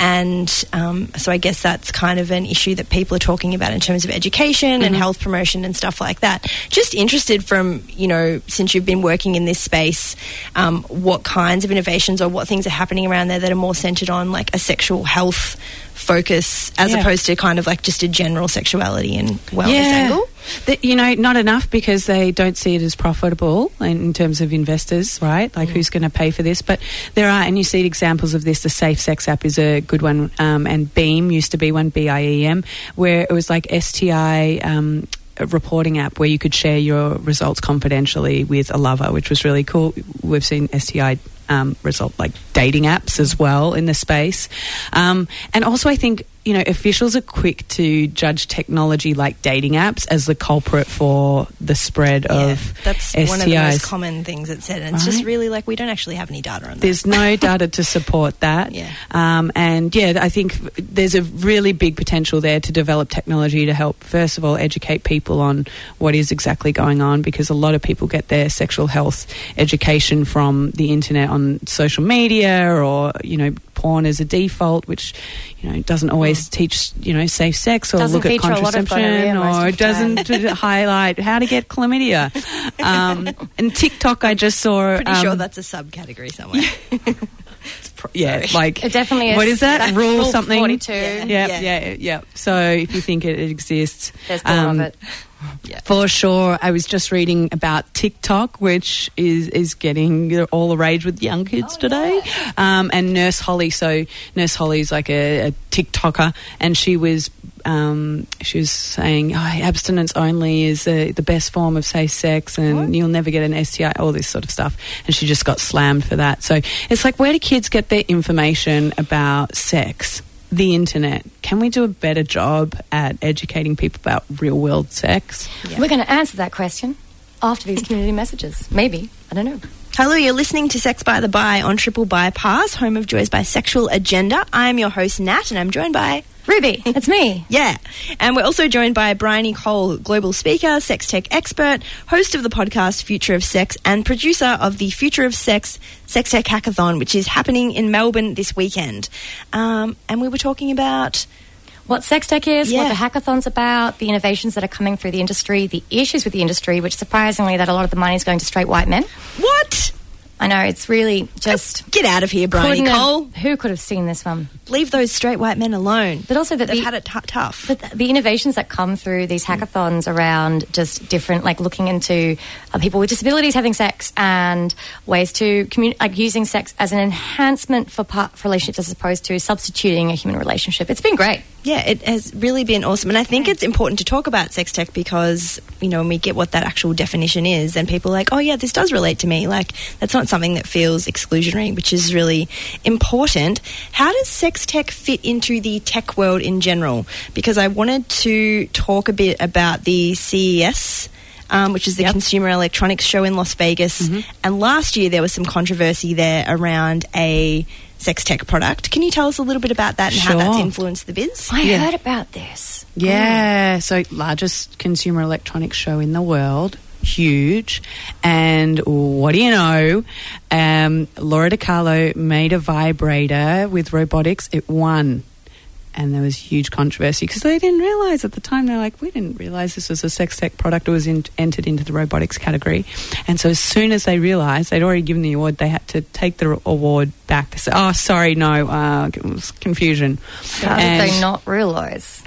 And um, so I guess that's kind of an issue that people are talking about in terms of education and health promotion and stuff like that. Just interested from, you know, since you've been working in this space, um, what kinds of innovations or what things are happening around there that are more centred on like a sexual health focus as Yeah. opposed to kind of like just a general sexuality and wellness angle? The- you know, not enough because they don't see it as profitable in, in terms of investors, right? Like who's going to pay for this? But there are, and you see examples of this. The Safe Sex app is a good one, um, and Beam used to be one, B I E M, where it was like S T I um, a reporting app where you could share your results confidentially with a lover, which was really cool. We've seen S T I um, result like dating apps as well in the space. Um, and also I think, you know, officials are quick to judge technology like dating apps as the culprit for the spread Yeah, of that's S T Is. one of the most common things it said. And it's just Right. really like we don't actually have any data on that. There's no data to support that. Yeah. Um, and yeah, I think there's a really big potential there to develop technology to help, first of all, educate people on what is exactly going on, because a lot of people get their sexual health education from the internet on social media or, you know, porn as a default, which, you know, doesn't always teach, you know, safe sex or Doesn't look at feature a lot of gonorrhea contraception most or of the time. doesn't highlight how to get chlamydia. Um, and TikTok, I just saw. Pretty um, sure that's a subcategory somewhere. Yeah, like It definitely is. what is that? Rule, Rule something. forty-two. Yeah, Yeah. yeah, yeah, yeah. So if you think it exists, There's more um, of it. for sure. I was just reading about TikTok, which is is getting all the rage with young kids today. Um, and Nurse Holly. So Nurse Holly is like a, a TikToker, and she was um, she was saying, oh, abstinence only is uh, the best form of safe sex, and What? you'll never get an S T I. All this sort of stuff. And she just got slammed for that. So it's like, where do kids get their information about sex? The internet. Can we do a better job at educating people about real world sex? We're going to answer that question after these community messages. Maybe. I don't know. Hello, you're listening to Sex by the Bi on Triple Bypass, home of Joy's bisexual agenda. I am your host, Nat, and I'm joined by... Ruby, it's me. Yeah. And we're also joined by Bryony Cole, global speaker, sex tech expert, host of the podcast Future of Sex, and producer of the Future of Sex Sex Tech Hackathon, which is happening in Melbourne this weekend. Um, and we were talking about... What sex tech is, Yeah. what the hackathon's about, the innovations that are coming through the industry, the issues with the industry, which surprisingly that a lot of the money is going to straight white men. What? I know, it's really just... Get out of here, Bryony couldn't have- Cole. Who could have seen this one? Leave those straight white men alone. But also that They've the, had it t- tough. But the innovations that come through these hackathons around just different, like looking into uh, people with disabilities having sex and ways to communicate, like using sex as an enhancement for, part, for relationships as opposed to substituting a human relationship. It's been great. Yeah, it has really been awesome. And I think it's important to talk about sex tech because, you know, when we get what that actual definition is, and people are like, oh, yeah, this does relate to me. Like, that's not something that feels exclusionary, which is really important. How does sex tech fit into the tech world in general? Because I wanted to talk a bit about the C E S, um, which is the Yep. Consumer Electronics Show in Las Vegas. Mm-hmm. And last year there was some controversy there around a sex tech product. Can you tell us a little bit about that and how that's Sure. influenced the biz? I Yeah. heard about this. Yeah, so largest consumer electronics show in the world, huge. And what do you know? Um, Laura DiCarlo made a vibrator with robotics. It won. And there was huge controversy because they didn't realise at the time. They're like, we didn't realise this was a sex tech product. It was in, entered into the robotics category. And so as soon as they realised they'd already given the award, they had to take the award back to say, oh, sorry, no, uh, it was confusion. How And- did they not realise?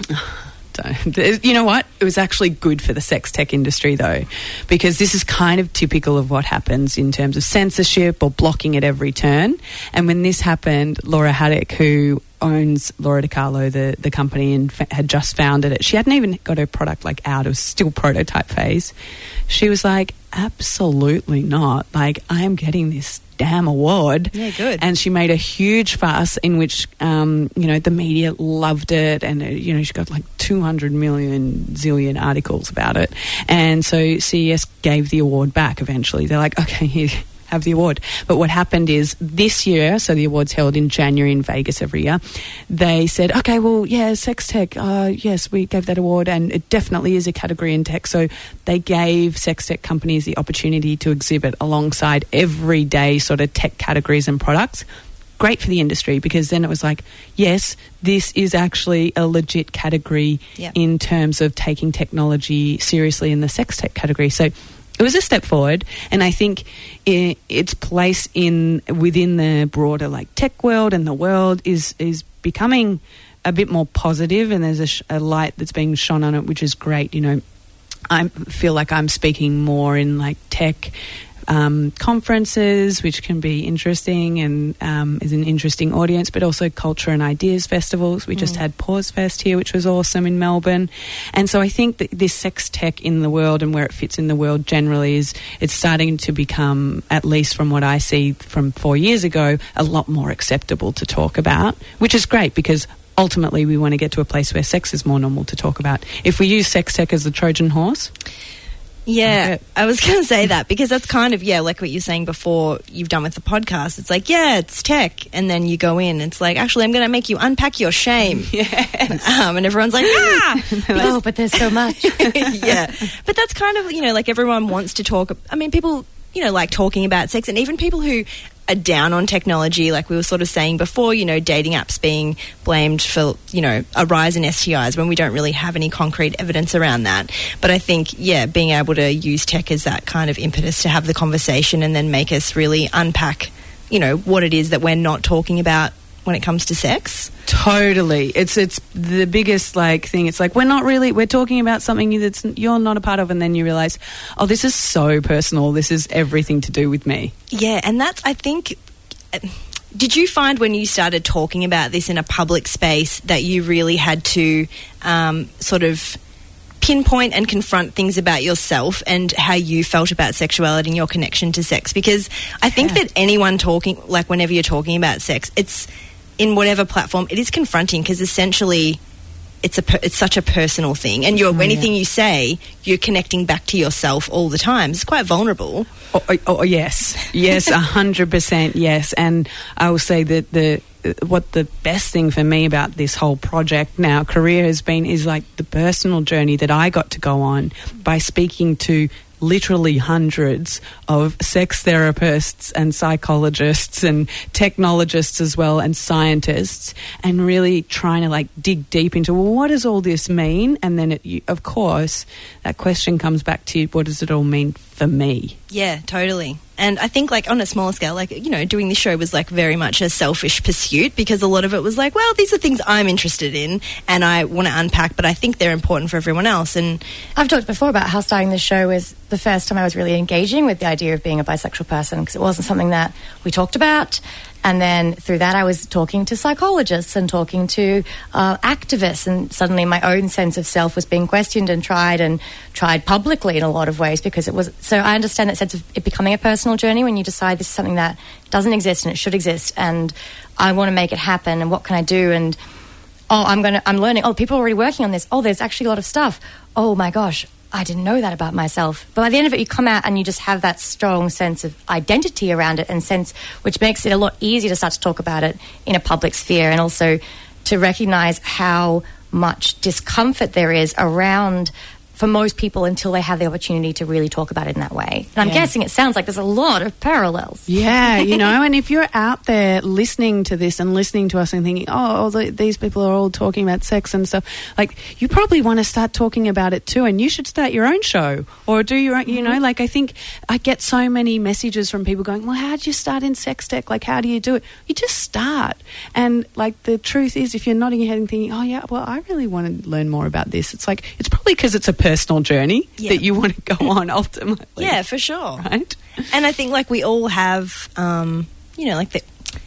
Don't. You know what? It was actually good for the sex tech industry, though, because this is kind of typical of what happens in terms of censorship or blocking at every turn. And when this happened, Laura Haddock, who owns Laura DiCarlo, the, the company, and fa- had just founded it. She hadn't even got her product like out. It was still prototype phase. She was like, absolutely not. Like, I am getting this damn award. Yeah, good. And she made a huge fuss in which, um, you know, the media loved it. And, uh, you know, she got like two hundred million zillion articles about it. And so C E S gave the award back eventually. They're like, okay, here, have the award. But what happened is this year, so the award's held in January in Vegas every year, they said, okay, well, yeah, sex tech, uh, yes, we gave that award, and it definitely is a category in tech. So they gave sex tech companies the opportunity to exhibit alongside everyday sort of tech categories and products. Great for the industry, because then it was like, yes, this is actually a legit category Yeah. in terms of taking technology seriously in the sex tech category. So it was a step forward, and I think I its place in within the broader like tech world and the world is is becoming a bit more positive, and there's a, sh- a light that's being shone on it, which is great. You know, I feel like I'm speaking more in like tech Um, conferences, which can be interesting and um, is an interesting audience, but also culture and ideas festivals. We just had Pause Fest here, which was awesome in Melbourne. And so I think that this sex tech in the world and where it fits in the world generally is it's starting to become, at least from what I see from four years ago, a lot more acceptable to talk about, which is great because ultimately we want to get to a place where sex is more normal to talk about. If we use sex tech as the Trojan horse, Yeah, I was going to say that because that's kind of, yeah, like what you were saying before you've done with the podcast. It's like, yeah, it's tech. And then you go in, it's like, actually, I'm going to make you unpack your shame. yes. Um, and everyone's like, ah! Oh, but there's so much. Yeah. But that's kind of, you know, like everyone wants to talk. I mean, people you know, like talking about sex, and even people who are down on technology, like we were sort of saying before, you know, dating apps being blamed for, you know, a rise in S T Is when we don't really have any concrete evidence around that. But I think, yeah, being able to use tech as that kind of impetus to have the conversation and then make us really unpack, you know, what it is that we're not talking about when it comes to sex. Totally. It's it's the biggest like thing. It's like we're not really we're talking about something that's you're not a part of, and then you realize, oh, this is so personal. This is everything to do with me. Yeah, and that's, I think, did you find when you started talking about this in a public space that you really had to um, sort of pinpoint and confront things about yourself and how you felt about sexuality and your connection to sex? Because I think yeah. that anyone talking, like whenever you're talking about sex, it's in whatever platform, it is confronting because essentially it's a per, it's such a personal thing, and you're, oh, anything yeah. you say, you're connecting back to yourself all the time. It's quite vulnerable. Oh, oh, oh yes, yes, a hundred percent, yes. And I will say that the what the best thing for me about this whole project now, career has been, is like the personal journey that I got to go on by speaking to literally hundreds of sex therapists and psychologists and technologists as well, and scientists, and really trying to like dig deep into, well, what does all this mean? And then it, you, of course that question comes back to, what does it all mean for me? Yeah, totally. And I think, like, on a smaller scale, like, you know, doing this show was, like, very much a selfish pursuit, because a lot of it was like, well, these are things I'm interested in and I want to unpack, but I think they're important for everyone else. And I've talked before about how starting this show was the first time I was really engaging with the idea of being a bisexual person, because it wasn't something that we talked about. And then through that, I was talking to psychologists and talking to uh, activists, and suddenly my own sense of self was being questioned and tried and tried publicly in a lot of ways, because it was... So I understand that sense of it becoming a personal journey when you decide this is something that doesn't exist and it should exist, and I want to make it happen, and what can I do? And, oh, I'm going to... I'm learning. Oh, people are already working on this. Oh, there's actually a lot of stuff. Oh, my gosh. I didn't know that about myself. But by the end of it, you come out and you just have that strong sense of identity around it, and sense which makes it a lot easier to start to talk about it in a public sphere, and also to recognise how much discomfort there is around for most people until they have the opportunity to really talk about it in that way. And I'm yeah. guessing it sounds like there's a lot of parallels. Yeah, you know, and if you're out there listening to this and listening to us and thinking, oh, the, these people are all talking about sex and stuff, like, you probably want to start talking about it too, and you should start your own show or do your own, you know, like, I think I get so many messages from people going, well, how did you start in sex tech? Like, how do you do it? You just start. And, like, the truth is, if you're nodding your head and thinking, oh, yeah, well, I really want to learn more about this, it's like, it's probably because it's a personal journey yeah. that you want to go on ultimately. Yeah, for sure. Right? And I think, like, we all have, um, you know, like the,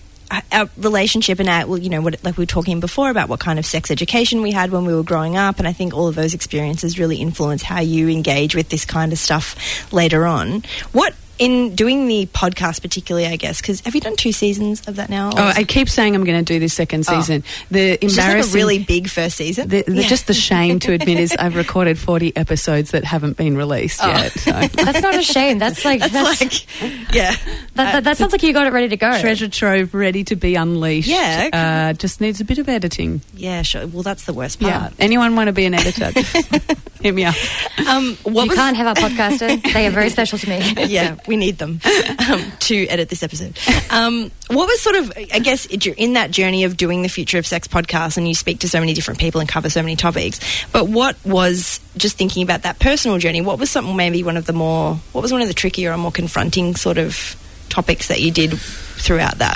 our relationship and our, well, you know, what, like we were talking before about what kind of sex education we had when we were growing up, and I think all of those experiences really influence how you engage with this kind of stuff later on. What, in doing the podcast particularly, I guess, because have you done two seasons of that now? Oh, I keep saying I'm going to do this second season. Oh. The embarrassing, it's like a really big first season. The, the, yeah. Just the shame to admit is I've recorded forty episodes that haven't been released oh. yet. So. That's not a shame. That's like, that's, that's like, yeah. That, that, that sounds like you got it ready to go. Treasure trove ready to be unleashed. Yeah. Uh, just needs a bit of editing. Yeah, sure. Well, that's the worst part. Yeah. Anyone want to be an editor? Hit me up. Um, what you was... can't have our podcaster. They are very special to me. Yeah, we need them. Um, to edit this episode. Um, what was sort of, I guess, in that journey of doing the Future of Sex podcast, and you speak to so many different people and cover so many topics, but what was, just thinking about that personal journey, what was something maybe one of the more, what was one of the trickier or more confronting sort of topics that you did throughout that?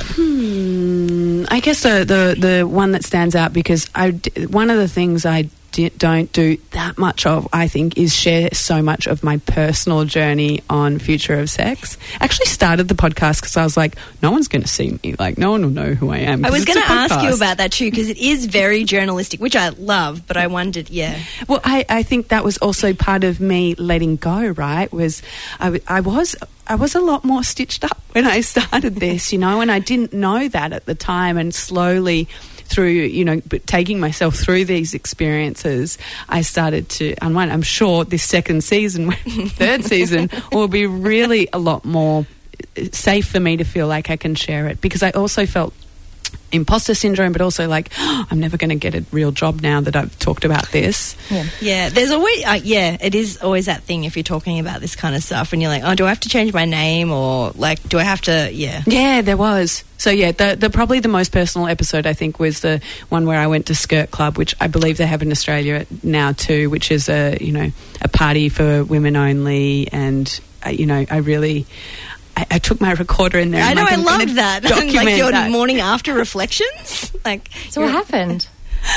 Hmm, I guess the, the, the one that stands out, because I, one of the things I don't do that much of, I think, is share so much of my personal journey on Future of Sex. I actually started the podcast because I was like, no one's going to see me. Like, no one will know who I am. I was going to ask you about that too, because it is very journalistic, which I love, but I wondered, yeah. Well, I, I think that was also part of me letting go, right, was I, I was... I was a lot more stitched up when I started this, you know, and I didn't know that at the time, and slowly through, you know, taking myself through these experiences, I started to unwind. I'm sure this second season, third season, will be really a lot more safe for me to feel like I can share it, because I also felt imposter syndrome, but also like, oh, I'm never going to get a real job now that I've talked about this. Yeah, yeah. There's always, uh, yeah, it is always that thing if you're talking about this kind of stuff and you're like, oh, do I have to change my name or like, do I have to, yeah. Yeah, there was. So yeah, the, the probably the most personal episode I think was the one where I went to Skirt Club, which I believe they have in Australia now too, which is a, you know, a party for women only, and uh, you know, I really. I, I took my recorder in there. I and know, like, I love that. Like your that. morning after reflections. Like, so what happened?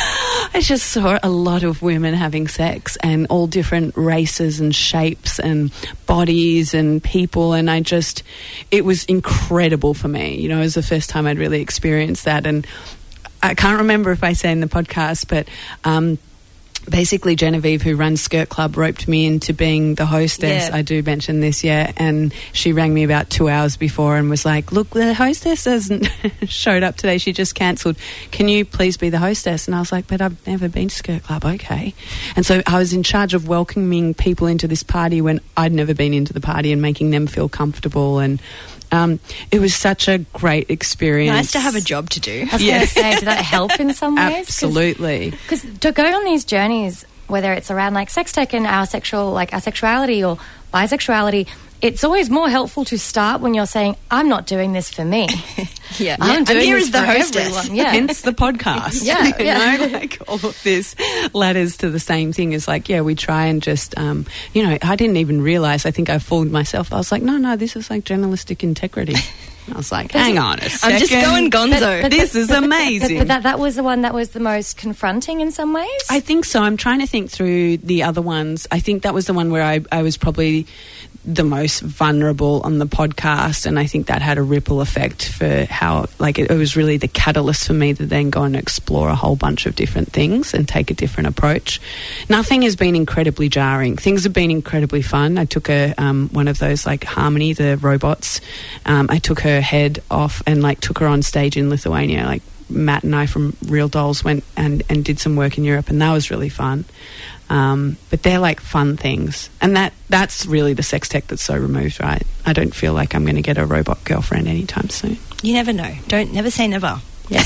I just saw a lot of women having sex and all different races and shapes and bodies and people, and I just, it was incredible for me. You know, it was the first time I'd really experienced that, and I can't remember if I say in the podcast, but um, basically Genevieve, who runs Skirt Club, roped me into being the hostess. Yeah. I do mention this, yeah, and she rang me about two hours before and was like, look, the hostess hasn't showed up today, she just cancelled, can you please be the hostess? And I was like, but I've never been to Skirt Club. Okay. And so I was in charge of welcoming people into this party when I'd never been into the party and making them feel comfortable, and Um, it was such a great experience. Nice to have a job to do. I was Yeah. going to say, did that help in some ways? Absolutely. Because to go on these journeys, whether it's around like sex tech and our sexual, like our sexuality or bisexuality, it's always more helpful to start when you're saying, I'm not doing this for me. Yeah. I'm I'm doing here this as the for hostess. everyone. Yeah. Hence the podcast. Yeah, you yeah. know, like all of this ladders to the same thing. Is like, yeah, we try and just, um, you know, I didn't even realise. I think I fooled myself. I was like, no, no, this is like journalistic integrity. I was like, hang on a second. I'm just going gonzo. But- but- this is but- amazing. But, but that, that was the one that was the most confronting in some ways? I think so. I'm trying to think through the other ones. I think that was the one where I, I was probably the most vulnerable on the podcast, and I think that had a ripple effect for how, like, it, it was really the catalyst for me to then go and explore a whole bunch of different things and take a different approach. Nothing has been incredibly jarring. Things have been incredibly fun. I took a um, one of those, like, Harmony, the robots. Um, I took her head off and, like, took her on stage in Lithuania. Like, Matt and I from Real Dolls went and, and did some work in Europe, and that was really fun. Um, but they're like fun things, and that that's really the sex tech that's so removed, right? I don't feel like I'm going to get a robot girlfriend anytime soon. You never know. Don't never say never. Yeah.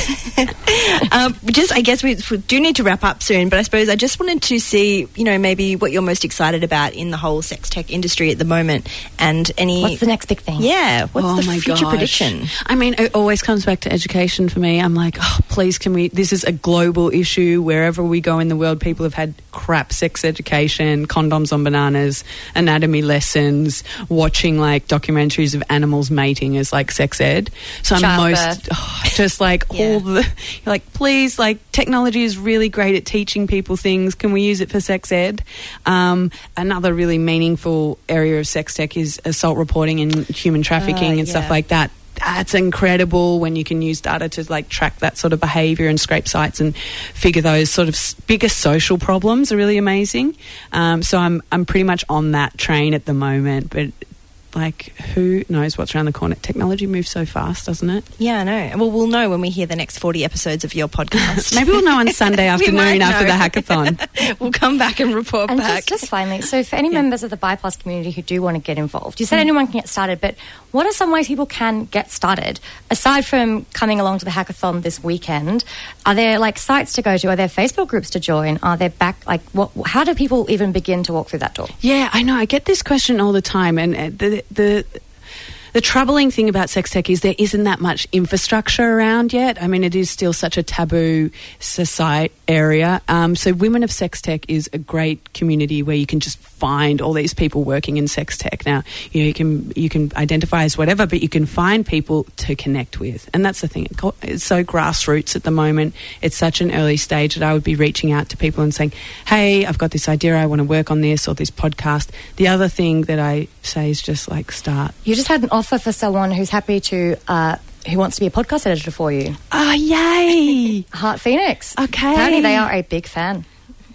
um, just, I guess we, we do need to wrap up soon, but I suppose I just wanted to see, you know, maybe what you're most excited about in the whole sex tech industry at the moment, and any. What's the next big thing? Yeah. What's Oh the my future gosh. prediction? I mean, it always comes back to education for me. I'm like, oh, please, can we? This is a global issue. Wherever we go in the world, people have had crap sex education, condoms on bananas, anatomy lessons, watching like documentaries of animals mating as like sex ed. So I'm Childbirth. most oh, just like Yeah. all the like, please, like, technology is really great at teaching people things. Can we use it for sex ed? Um, another really meaningful area of sex tech is assault reporting and human trafficking Uh, and stuff yeah. like that. That's incredible when you can use data to like track that sort of behaviour and scrape sites and figure those sort of s- bigger social problems are really amazing. Um, so I'm I'm pretty much on that train at the moment, but like, who knows what's around the corner? Technology moves so fast, doesn't it? Yeah, I know. Well, we'll know when we hear the next forty episodes of your podcast. Maybe we'll know on Sunday We might afternoon after know. the hackathon. We'll come back and report And back. just, just finally, so for any members of the BIPOS community who do want to get involved, you said anyone can get started, but what are some ways people can get started? Aside from coming along to the hackathon this weekend, are there like sites to go to? Are there Facebook groups to join? Are there back, like, what? How do people even begin to walk through that door? Yeah, I know. I get this question all the time, and uh, the the. The troubling thing about sex tech is there isn't that much infrastructure around yet. I mean, it is still such a taboo society area. Um, so Women of Sex Tech is a great community where you can just find all these people working in sex tech. Now, you know, you can you can identify as whatever, but you can find people to connect with. And that's the thing. It's so grassroots at the moment. It's such an early stage that I would be reaching out to people and saying, hey, I've got this idea, I want to work on this, or this podcast. The other thing that I say is just like start. You just had an offer for someone who's happy to, uh, who wants to be a podcast editor for you. Oh, yay! Heart Phoenix. Okay. Apparently they are a big fan.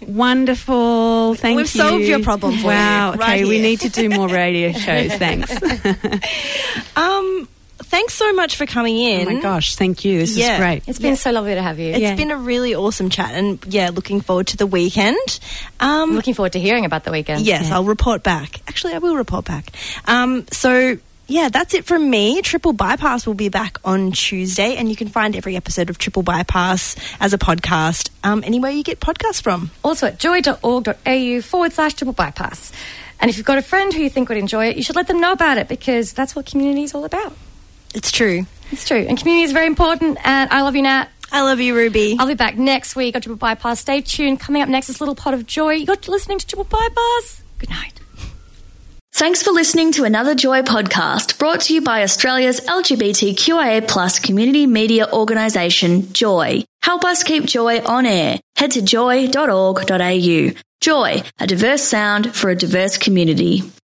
Wonderful. Thank We've you. solved your problem for wow. you, Okay, right we here. need to do more radio shows. Thanks. um, thanks so much for coming in. Oh my gosh, thank you. This Yeah. is great. It's been so lovely to have you. It's Yeah. been a really awesome chat, and yeah, looking forward to the weekend. Um, I'm looking forward to hearing about the weekend. yes, Yeah. I'll report back. Actually, I will report back. Um, so yeah, that's it from me. Triple Bypass will be back on Tuesday, and you can find every episode of Triple Bypass as a podcast um, anywhere you get podcasts from. Also at joy.org.au forward slash triple bypass. And if you've got a friend who you think would enjoy it, you should let them know about it, because that's what community is all about. It's true. It's true. And community is very important. And I love you, Nat. I love you, Ruby. I'll be back next week on Triple Bypass. Stay tuned. Coming up next is Little Pot of Joy. You got listening to Triple Bypass. Good night. Thanks for listening to another Joy podcast brought to you by Australia's L G B T Q I A plus community media organisation, Joy. Help us keep Joy on air. Head to joy dot org dot a u. Joy, a diverse sound for a diverse community.